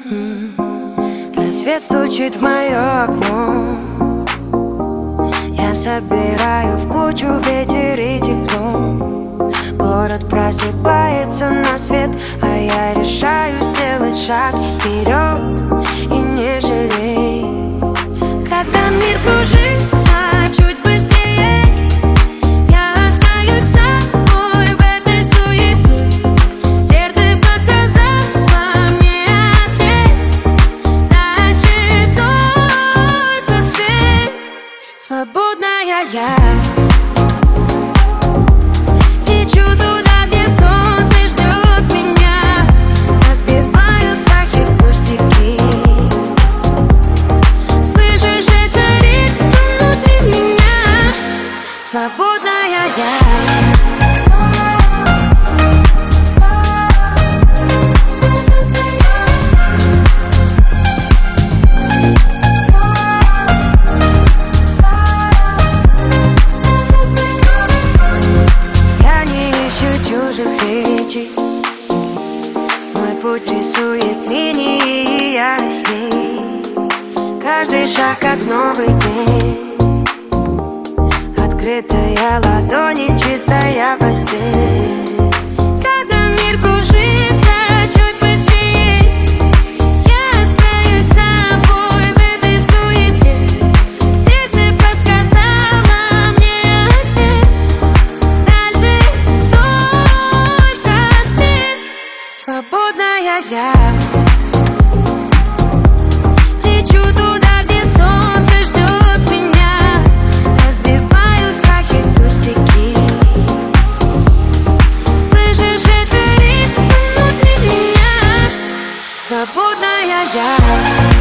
Рассвет стучит в мое окно. Я собираю в кучу ветер и тепло. Город просыпается на свет, а я решаю сделать шаг вперед и не жалей. Когда мир кружится чуть быстрее, я остаюсь собой в этой суете. Сердце подсказало мне ответ, значит только свет. Свободная я лечу туда, где солнце ждет меня. Разбиваю страхи в пустяки. Слышишь, это ритм внутри меня. Свободная я. Мой путь рисует линии, и я с ней. Каждый шаг как новый день. Открытая ладонь и чистая постель. Когда мир кружится чуть быстрее, я остаюсь собой в этой суете. Сердце подсказало мне ответ, дальше только свет. Свободная я лечу туда, где солнце ждет меня. Разбиваю страхи в пустяки. Слышишь, это ритм внутри меня. Свободная я.